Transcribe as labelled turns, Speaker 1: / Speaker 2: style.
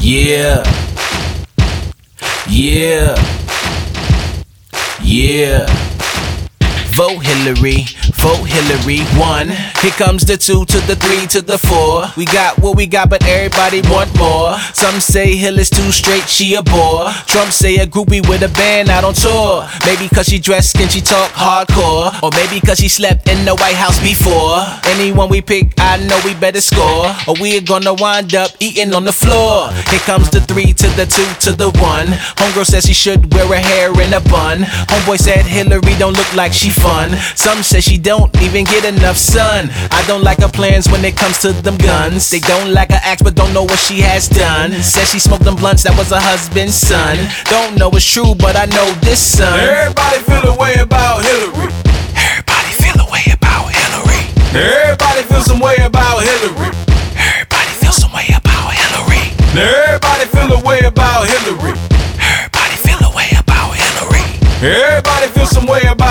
Speaker 1: Yeah. Yeah. Yeah. Vote Hillary, vote Hillary, 1. Here comes the 2 to the 3 to the 4. We got what we got, but everybody want more. Some say Hill is too straight, she a bore. Trump say a groupie with a band out on tour. Maybe cause she dressed and she talk hardcore. Or maybe cause she slept in the White House before. Anyone we pick, I know we better score. Or we're gonna wind up eating on the floor. Here comes the 3 to the 2 to the 1. Homegirl says she should wear her hair in a bun. Homeboy said Hillary don't look like she fun. Some say she don't even get enough sun. I don't like her plans when it comes to them guns. They don't like her acts but don't know what she has done. Says she smoked them blunts, that was her husband's son. Don't know it's true but I know this son.
Speaker 2: Everybody feel a way about Hillary.
Speaker 1: Everybody feel a way about Hillary.
Speaker 2: Everybody feel some way about Hillary.
Speaker 1: Everybody feel some way about Hillary.
Speaker 2: Everybody feel a way about Hillary.
Speaker 1: Everybody feel a way about Hillary.
Speaker 2: Everybody feel some way about